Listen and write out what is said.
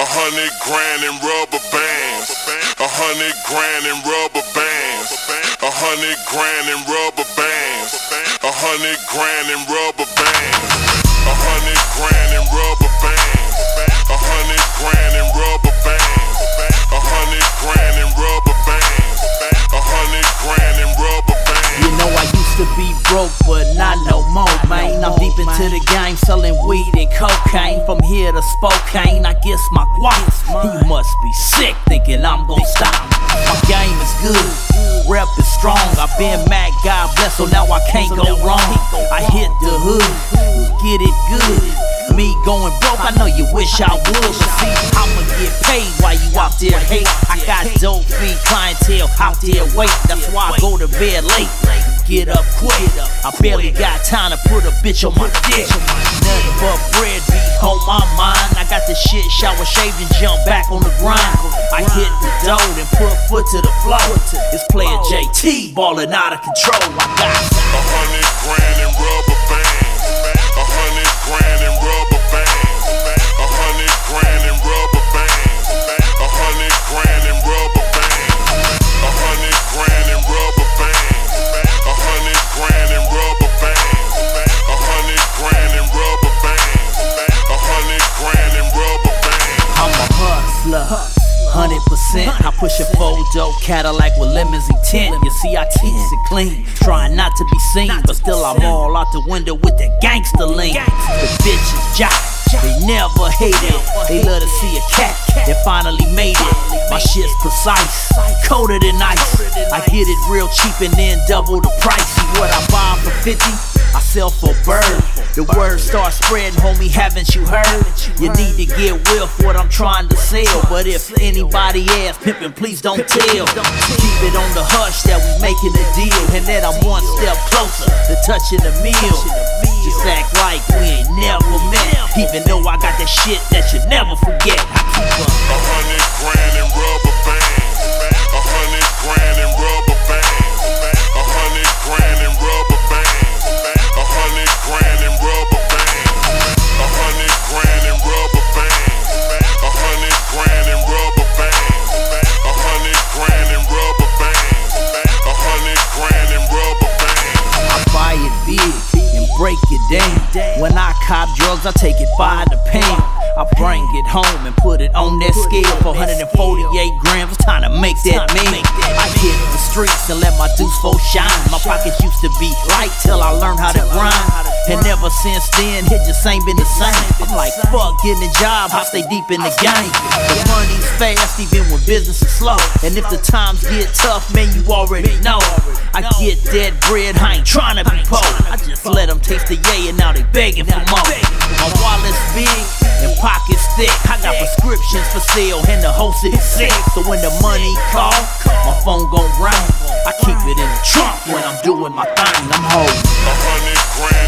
100 grand in rubber bands. 100 grand in rubber bands. 100 grand in rubber bands. 100 grand in rubber bands. 100 grand in rubber bands. 100 grand in rubber bands. 100 grand in rubber bands. 100 grand in rubber bands. You know I used to be broke, but not no more, man. I'm deep into the game, selling weed and cocaine. From here to Spokane, I guess my guap. You must be sick, thinking I'm gon' stop. My game is good, rep is strong. I've been mad, God bless, so now I can't go wrong. I hit the hood, get it good. Me going broke, I know you wish I would. But see, I'ma get paid while you out there hate. I got dope fiend clientele out there wait. That's why I go to bed late, get up quick. I barely got time to put a bitch on my dick. Nothing but bread be on my mind. I got the shit, shower, shave, and jump back on the grind. I hit the dough and put foot to the floor. This player JT ballin' out of control. I got 100 grand in rubber bands. 100 grand in rubber bands. 100 grand in rubber bands. 100 grand in rubber bands. 100 grand in rubber bands. 100 grand in rubber bands. 100 grand in rubber bands. 100 grand in rubber bands. I'm a hustler, 100%. I push a four-door Cadillac with limousine tint. You see, I keep it clean, trying not to be seen, but still I'm all out the window with that gangster lean. The bitches jock, they never hate it. They love to see a cat that finally made it. My shit's precise, colder than ice. I get it real cheap and then double the price. See what I buy for 50, I sell for a bird. The word starts spreading, homie, haven't you heard? You need to get with what I'm trying to sell. But if anybody asks, pimpin', please don't tell. Keep it on the hush that we making a deal, and then I'm one step closer to touching the meal. Just act like we ain't never met, even though I got that shit that you never forget. I keep up 100 grand in rubber bands. 100 grand in rubber bands. 100 grand in rubber bands. 100 grand in rubber bands. 100 grand in rubber bands. 100 grand in rubber bands. 100 grand in rubber bands. 100 grand in rubber bands. I buy it big and break it down. When I cop drugs, I take it by the pound. I bring it home and put it on that scale. 448 grams, it's time to make that meal. I hit the streets and let my deuce four shine. My pockets used to be light till I learned how to grind. And ever since then, it just ain't been the same. I'm like, fuck getting a job, I stay deep in the game. The money's fast, even when business is slow. And if the times get tough, man, you already know. I get that bread, I ain't tryna be poor. I just let them taste the yay and now they begging for more. My wallet's big and pockets thick. I got prescriptions for sale and the whole city sick. So when the money call, my phone gon' ring. I keep it in the trunk when I'm doing my thing. I'm holding 100 grand.